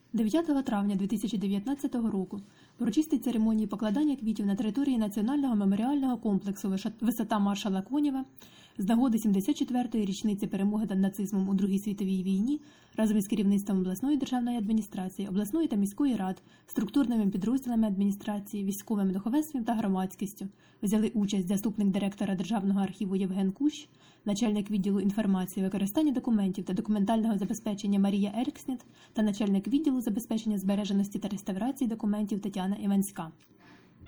9 травня 2019 року в урочистій церемонії покладання квітів на території Національного меморіального комплексу «Висота маршала Конєва» з нагоди 74-ї річниці перемоги над нацизмом у Другій світовій війні разом із керівництвом обласної державної адміністрації, обласної та міської рад, структурними підрозділами адміністрації, військовим духовенством та громадськістю взяли участь заступник директора Державного архіву Євген Кущ, начальник відділу інформації, використання документів та документального забезпечення Марія Елькснет та начальник відділу забезпечення збереженості та реставрації документів Тетяна Іванська.